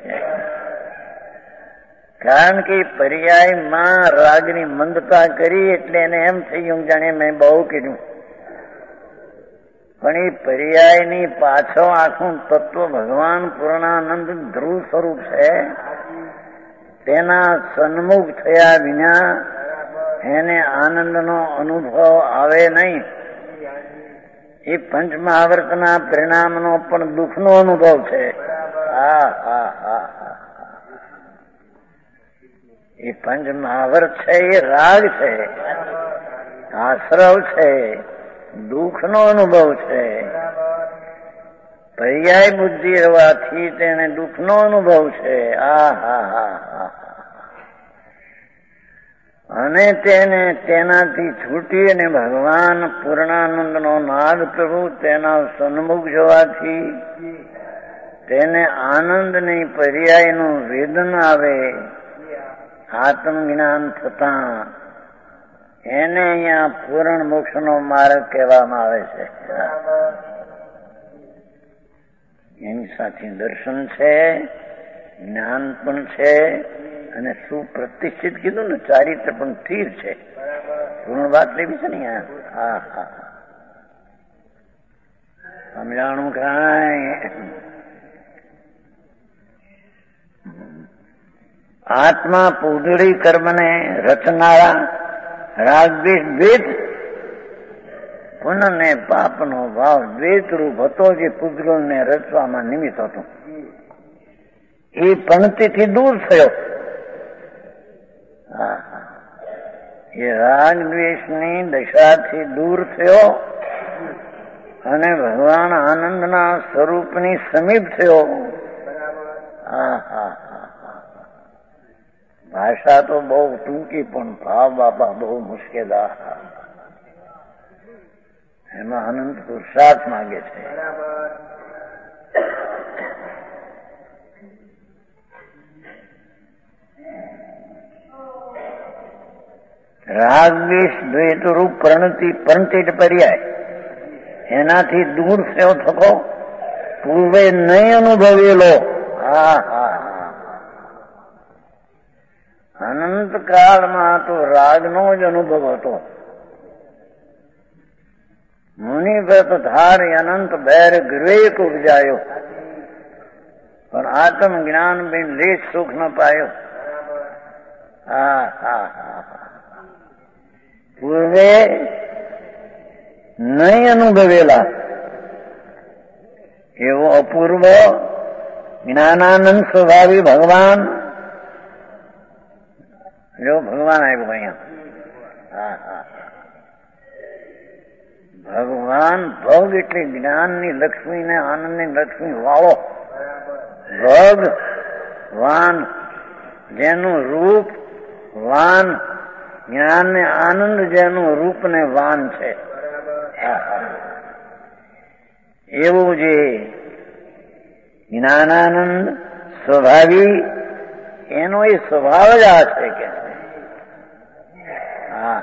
[SPEAKER 1] કારણ કે પર્યાયમાં રાગની મંદતા કરી એટલે એને એમ થયું જાણે મેં બહુ કીધું. પણ એ પર્યાયની પાછળ આખું તત્વ ભગવાન પૂર્ણાનંદ ધ્રુવ સ્વરૂપ છે. તેના સન્મુખ થયા વિના એને આનંદનો અનુભવ આવે નહીં. એ પંચ મહાવર્તના પરિણામનો પણ દુઃખનો અનુભવ છે. હા હા હા હા એ પંચ મહાવર્ત છે, એ રાગ છે, આશ્રવ છે, દુઃખનો અનુભવ છે. પર્યાય બુદ્ધિ રહેવાથી તેને દુઃખનો અનુભવ છે. આ હા હા હા અને તેને તેનાથી છૂટી અને ભગવાન પૂર્ણાનંદનો નાદ પ્રભુ તેના સન્મુખ જવાથી તેને આનંદની પર્યાયનું વેદન આવે. આત્મજ્ઞાન થતા એને અહીંયા પૂર્ણ મોક્ષનો માર્ગ કહેવામાં આવે છે. એની સાથે દર્શન છે, જ્ઞાન પણ છે, અને સુપ્રતિષ્ઠિત કીધું ને ચારિત્ર પણ સ્થિર છે. પૂર્ણ વાત લેવી છે ને. હા હા સમજાણું કાંઈ. આત્મા પૂજડી કર્મને રચનારા રાગદ્વેષ દ્વેષ પુનઃ ને પાપનો ભાવ દ્વેષ રૂપ હતો, જે પૂજગલને રચવામાં નિમિત્ત હતું. એ પંક્તિથી દૂર થયો. એ રાગ દ્વેષની દશાથી દૂર થયો અને ભગવાન આનંદના સ્વરૂપની સમીપ થયો. હા હા ભાષા તો બહુ ટૂંકી, પણ ભાવ બાપા બહુ મુશ્કેલ. એમાં અનંત પુરુષાર્થ માગે છે. રાગ દ્વેષ દ્વૈત રૂપ પ્રણતિ પંચિત પર્યાય એનાથી દૂર થયો થકો પૂર્વે નહીં અનુભવેલો. હા હા અનંત કાળમાં તો રાગનો જ અનુભવ હતો. મુનિવ્રત ધારી અનંત બેર ગ્રેક ઉપજાયો, પણ આત્મ જ્ઞાન બિન લેશ સુખ ન પાયો. હા હા હા પૂર્વે નહીં અનુભવેલા એવો અપૂર્વ જ્ઞાનાનંદ સ્વભાવી ભગવાન. જો ભગવાન આવ્યો અહીંયા. હા હા ભગવાન ભોગ એટલે જ્ઞાનની લક્ષ્મી ને આનંદની લક્ષ્મી વાળો ભગવાન, જેનું રૂપ વાન, જ્ઞાન ને આનંદ જેનું રૂપ ને વાન છે. એવું જે જ્ઞાનાનંદ સ્વભાવી એનો એ સ્વભાવ જ આ છે કે હા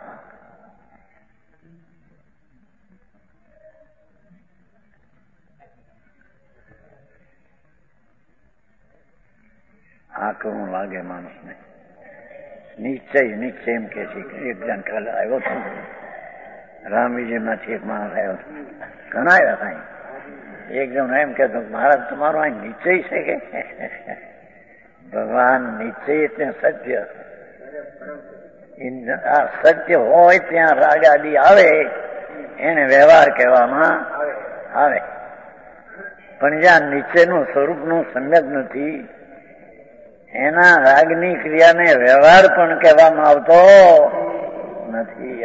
[SPEAKER 1] આકરું લાગે માણસને. નિશ્ચય નિશ્ચય એમ કે છે. એક જણ કાલે આવ્યો હતો રામવિજયમાંથી, એક માણસ આવ્યો હતો. ઘણા આવ્યા હતા. એક જણ એમ કહેતો મહારાજ તમારો આ નિશ્ચય છે કે ભગવાન નિશ્ચય એટલે સત્ય. આ સત્ય હોય ત્યાં રાગ આદિ આવે એને વ્યવહાર કહેવામાં આવે, પણ જ્યાં નિશ્ચયનું સ્વરૂપનું સમ્યક નથી એના રાગની ક્રિયાને વ્યવહાર પણ કહેવામાં આવતો નથી.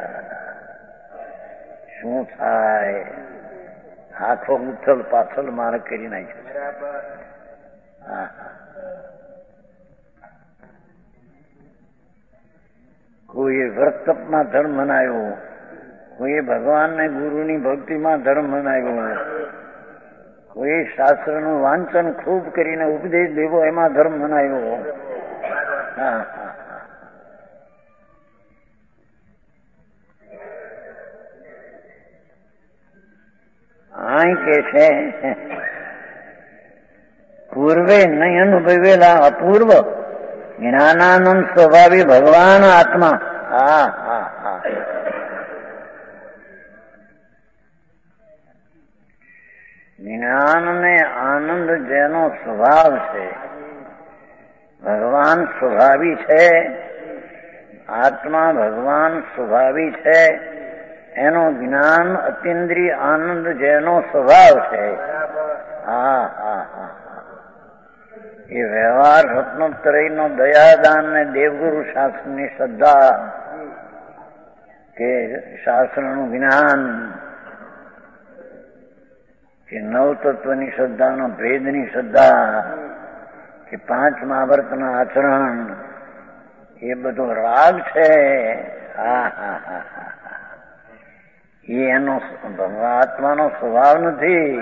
[SPEAKER 1] શું થાય? આખો ઉથલ પાથલ માર્ગ કરી નાખ્યો. હા કોઈએ વ્રત તપમાં ધર્મ મનાવ્યો, કોઈએ ભગવાનને ગુરુની ભક્તિમાં ધર્મ મનાવ્યો, કોઈ શાસ્ત્રનું વાંચન ખૂબ કરીને ઉપદેશ દેવો એમાં ધર્મ મનાવ્યો. હા હા અહીં કે છે પૂર્વે નહીં અનુભવેલા અપૂર્વ જ્ઞાનાનંદ સ્વભાવી ભગવાન આત્મા. હા હા હા જ્ઞાન ને આનંદ જેનો સ્વભાવ છે, ભગવાન સ્વભાવી છે, આત્મા ભગવાન સ્વભાવી છે, એનો જ્ઞાન અતિન્દ્રિય આનંદ જેનો સ્વભાવ છે. હા હા હા એ વ્યવહાર રત્નોત્તરયનો દયાદાન ને દેવગુરુ શાસ્ત્રની શ્રદ્ધા કે શાસ્ત્રનું જ્ઞાન કે નવતત્વની શ્રદ્ધાનો ભેદની શ્રદ્ધા કે પાંચ મહાભારતના આચરણ એ બધો રાગ છે. હા હા હા હા એ એનો આત્માનો સ્વભાવ નથી,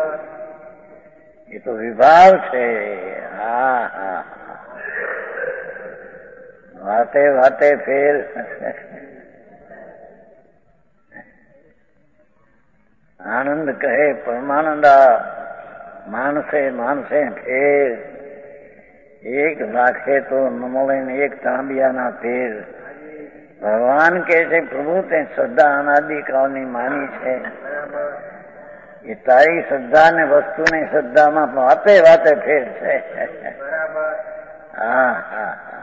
[SPEAKER 1] એ તો વિભાવ છે. હા હા વાતે વાતે ફેર. આનંદ કહે પરમાનંદા, માનસે માનસે ફેર, એક લાખે તો ન મળે ને એક તાંબિયાના ફેર. ભગવાન કે છે પ્રભુ તે શ્રદ્ધા અનાદિકાળની માની છે, એ તારી શ્રદ્ધા ને વસ્તુની શ્રદ્ધામાં વાતે વાતે ફેર છે. હા હા હા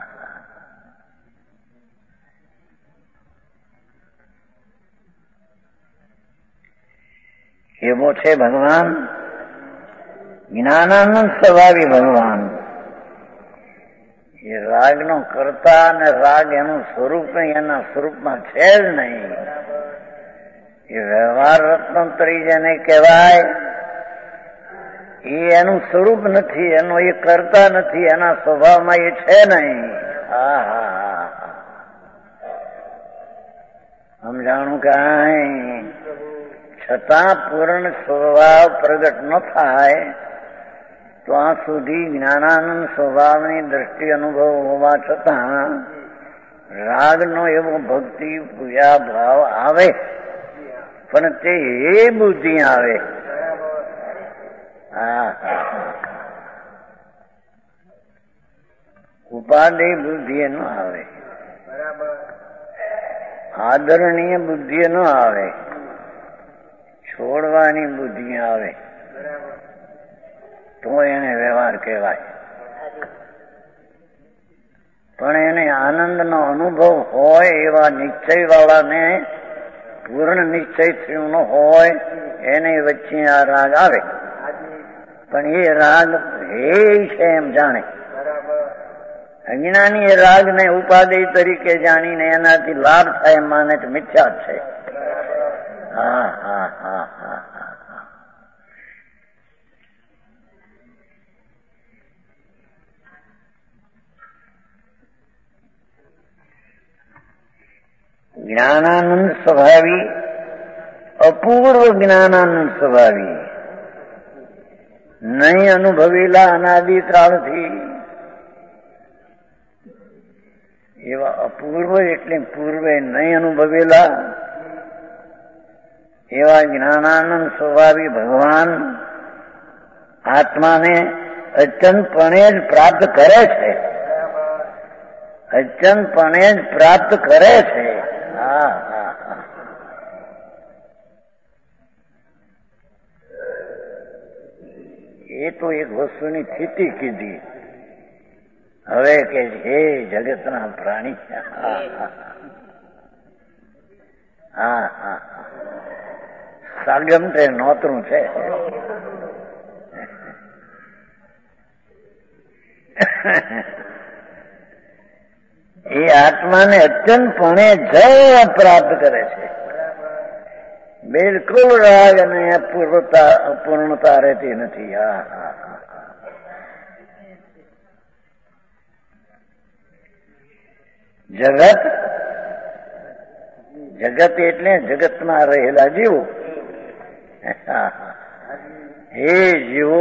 [SPEAKER 1] એવો છે ભગવાન જ્ઞાનાનંદ સ્વભાવી ભગવાન. એ રાગનો કરતા અને રાગ એનું સ્વરૂપ નહીં, એના સ્વરૂપમાં છે જ નહીં. એ વ્યવહાર રત્નોત્તરી જેને કહેવાય એ એનું સ્વરૂપ નથી, એનો એ કરતા નથી, એના સ્વભાવમાં એ છે નહીં. હા હા હા સમજાણું કાંઈ છતાં પૂર્ણ સ્વભાવ પ્રગટ ન થાય તો આ સુધી જ્ઞાનાનંદ સ્વભાવની દ્રષ્ટિ અનુભવ હોવા છતાં રાગનો એવો ભક્તિ પૂજા ભાવ આવે, પણ તે એ બુદ્ધિ આવે. હા ઉપાધિ બુદ્ધિ ન આવે, આદરણીય બુદ્ધિ ન આવે, છોડવાની બુદ્ધિ આવે તો એને વ્યવહાર કહેવાય. પણ એને આનંદનો અનુભવ હોય એવા નિશ્ચય વાળાને પૂર્ણ નિશ્ચય થયું ન હોય એને વચ્ચે આ રાગ આવે, પણ એ રાગ હે છે એમ જાણે. અજ્ઞાની એ રાગને ઉપાધિ તરીકે જાણીને એનાથી લાભ થાય એમ માને તો મિથ્યા છે. હા હા હા હા હા જ્ઞાનાનંદ સ્વભાવી, અપૂર્વ જ્ઞાનાનંદ સ્વભાવી, નહીં અનુભવેલા અનાદિકાળથી એવા અપૂર્વ એટલે પૂર્વે નહીં અનુભવેલા એવા જ્ઞાનાનંદ સ્વભાવી ભગવાન આત્માને અચંતપણે જ પ્રાપ્ત કરે છે, અચંતપણે જ પ્રાપ્ત કરે છે. હા હા હા એ તો એક વસ્તુની સ્થિતિ કીધી. હવે કે હે જગતના પ્રાણી, હા હા હા સાગમ તે નોતરું છે. એ આત્માને અત્યંતપણે જય પ્રાપ્ત કરે છે. બિલકુલ રાગ અને અપૂર્ણતા અપૂર્ણતા રહેતી નથી. હા હા હા જગત જગત એટલે જગતમાં રહેલા જીવો. હે જીવો,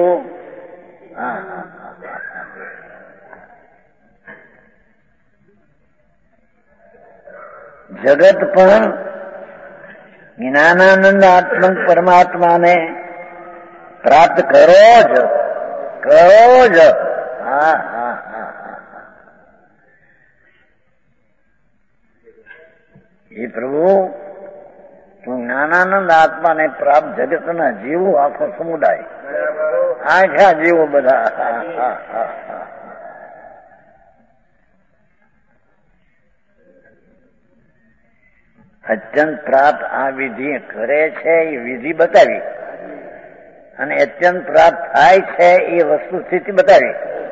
[SPEAKER 1] જગત પણ જ્ઞાનાનંદ આત્મક પરમાત્માને પ્રાપ્ત કરો જ કરો જ. હા હા હા એ પ્રભુ તું જ્ઞાનાનંદ આત્માને પ્રાપ્ત જગતના જીવો આખો સમુદાય, આખા જીવો બધા અત્યંત પ્રાપ્ત આ વિધિ કરે છે એ વિધિ બતાવી, અને અત્યંત પ્રાપ્ત થાય છે એ વસ્તુ સ્થિતિ બતાવી.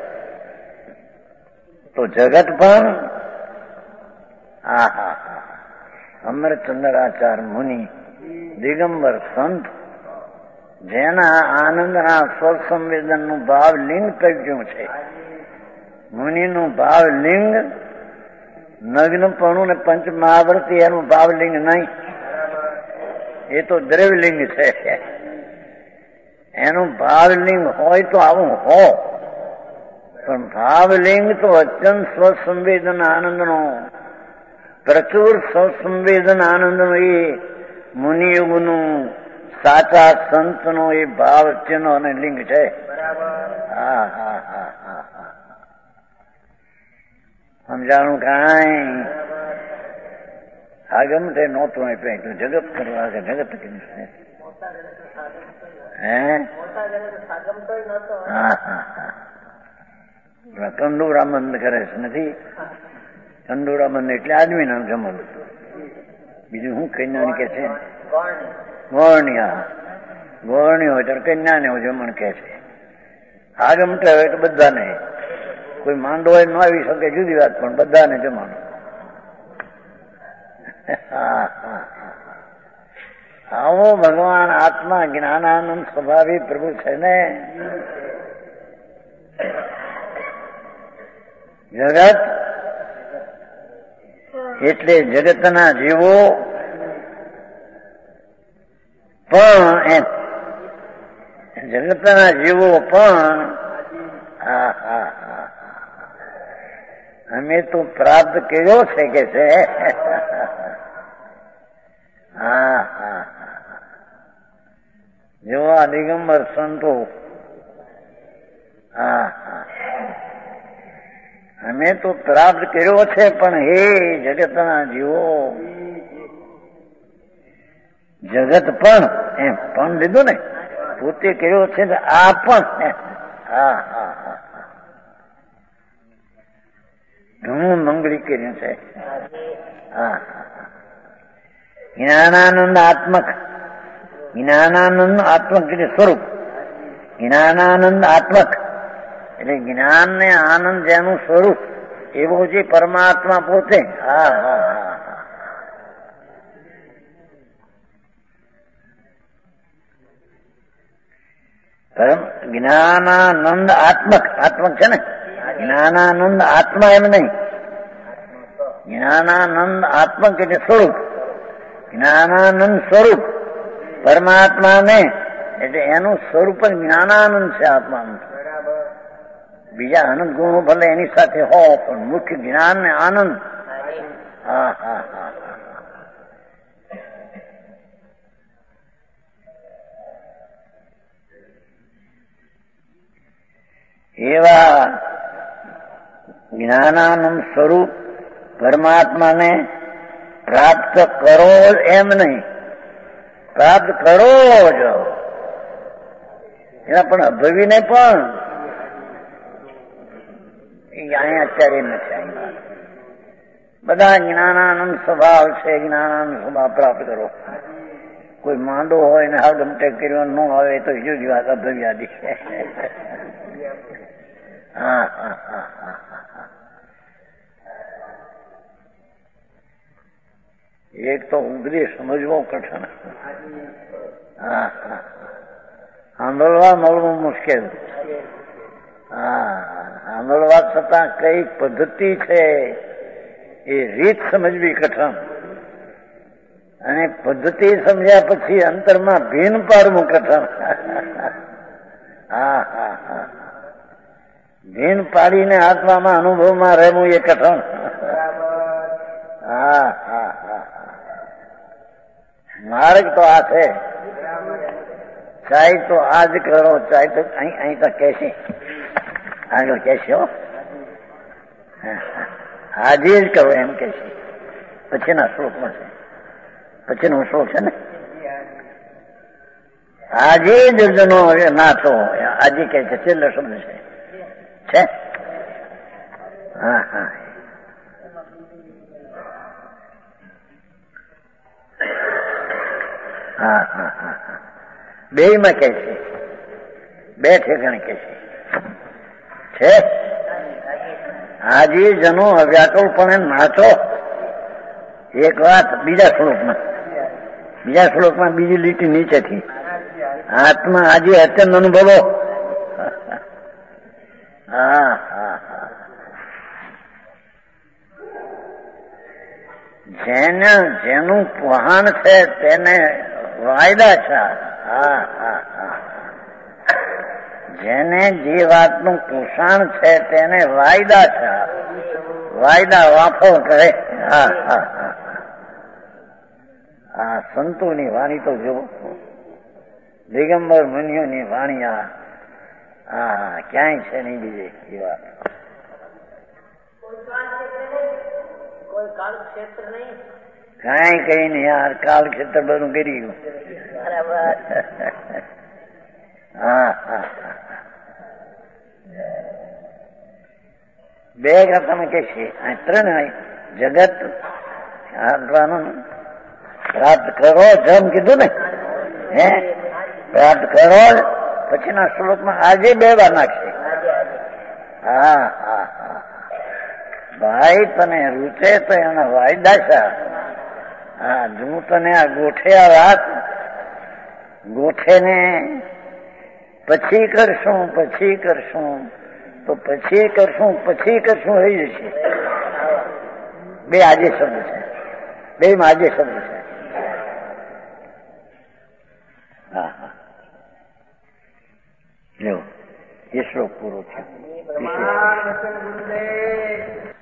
[SPEAKER 1] તો જગત પણ હા હા હા અમરચંદ્રાચાર્ય મુનિ દિગંબર સંત જેના આનંદના સ્વસંવેદનનું ભાવ લિંગ તગ્યું છે. મુનિનું ભાવ લિંગ નગ્નપણું ને પંચ મહાવૃત્તિ એનું ભાવલિંગ નહીં, એ તો દ્રવ્યલિંગ છે. એનું ભાવલિંગ હોય તો આવું હો, પણ ભાવલિંગ તો અત્યંત સ્વસંવેદન આનંદનો, પ્રચુર સ્વસંવેદન આનંદનો એ મુનિયુગનું સાચા સંતનો એ ભાવ ચિહ્નો અને લિંગ છે. હા હા હા હા હા સમજાણું કાંઈ આગમ તે નહોતું આપ્યું, જગત કરવા કે જગત હે હા હા હા કંડુરા બંધ કરે છે નથી. કંડુરા બંધ એટલે આદમી ના જમણ, બીજું શું કન્યા કે છે ગોરણિયા, ગોરણી હોય ત્યારે કન્યા ને જમણ કે છે. આગમટે હોય તો બધાને, કોઈ માંડો હોય ન આવી શકે જુદી વાત, પણ બધાને જમાનું. આવો ભગવાન આત્મા જ્ઞાનાનંદ સ્વભાવી પ્રભુ છે ને. જગત એટલે જગતના જીવો પણ એમ જગતના જીવો પણ હા હા હા અમે તો પ્રાપ્ત કર્યો છે કે છે. હા હા જો આ દિગંબર સંતો હા હા અમે તો પ્રાપ્ત કર્યો છે, પણ હે જગતના જીવો, જગત પણ એમ પણ લીધું ને, પોતે કર્યો છે આ પણ હા હા હા ઘણું મંગળી કર્યું છે. હા જ્ઞાનાનંદ આત્મક, જ્ઞાનાનંદ આત્મક એટલે સ્વરૂપ, જ્ઞાનાનંદ આત્મક એટલે જ્ઞાન ને આનંદ જેનું સ્વરૂપ એવો જે પરમાત્મા પોતે. હા હા હા પરમ જ્ઞાનાનંદ આત્મક, આત્મક છે ને, જ્ઞાનાનંદ આત્મા એમ નહીં, જ્ઞાનાનંદ આત્મક એટલે સ્વરૂપ, જ્ઞાનાનંદ સ્વરૂપ પરમાત્મા ને, એટલે એનું સ્વરૂપ જ જ્ઞાનાનંદ છે આત્માનું. બીજા આનંદ ગુણો ભલે એની સાથે હો, પણ મુખ્ય જ્ઞાન ને આનંદ. હા હા હા એવા જ્ઞાનાનંદ સ્વરૂપ પરમાત્માને પ્રાપ્ત કરો એમ નહીં, પ્રાપ્ત કરો જ એના પણ અભવીને પણ અહીંયા અત્યારે નથી. બધા જ્ઞાનાનંદ સ્વભાવ છે, જ્ઞાનાનંદ સ્વભાવ પ્રાપ્ત કરો. કોઈ માંદો હોય ને હાવ ગમતે કર્યો ન આવે તો જુદી વાત, અભવ્યાદી છે. હા હા હા હા એક તો ઉપદેશ સમજવો કઠણ, હા હા આંદોલવા મળવું મુશ્કેલ. હા આંદોલવા છતાં કઈ પદ્ધતિ છે એ રીત સમજવી કઠણ. અને પદ્ધતિ સમજ્યા પછી અંતરમાં ભીન પાડવું કઠણ. હા હા હા ભીન પાડીને આત્મામાં અનુભવમાં રહેવું એ કઠણ. હા હા હા માર્ગ તો આ છે. ચાહે તો આજ કરો, ચાહે તો અહીં અહીં તો કહેશે આગળ કહેશે હો, આજે જ કરો એમ કહેશે. પછીના શ્લોકમાં છે, પછીનો શ્લોક છે ને, આજે જ જનો નાથો, આજે કહે છે, છેલ્લો શબ્દ છે છે હા હા હા હા હા હા બે માં કે છે, બે ઠેકાણે કે છે. આજે જનો અવ્યાકુળપણે નાચો એક વાત બીજા શ્લોકમાં, બીજા શ્લોકમાં બીજી લીટી નીચેથી આત્મા આજે અત્યંત અનુભવો. હા હા હા જેને જેનું વહાણ છે તેને વાયદા છે. હા હા હા જેને જે વાતનું પોષણ છે તેને વાયદા છે. વાયદા વાફો કરે. હા હા હા આ સંતોની વાણી તો જુઓ, દિગંબર મુનિઓની વાણી આ હા ક્યાંય છે નહીં બીજે એ વાત. કોઈ કાળ ક્ષેત્ર નહીં, કાંઈ કઈ નહીં યાર, કાળ ક્ષેત્ર બધું કરી ગયું. હા હા બે તમે કે છે ત્રણ જગત પ્રાપ્ત કરો જેમ કીધું ને, હે પ્રાપ્ત કરો. પછીના શ્લોકમાં આજે બે વાર નાખશે. હા હા હા ભાઈ તને રૂચે તો એના વાયદા છે. હા હું તને આ ગોઠે આ વાત ગોઠે ને પછી કરશું પછી કરશું તો પછી કરશું પછી કરશું થઈ જશે. બે આજે શબ્દ છે, બે માં આજે શબ્દ છે. હા હા લો એ શ્લોક પૂરો થયો.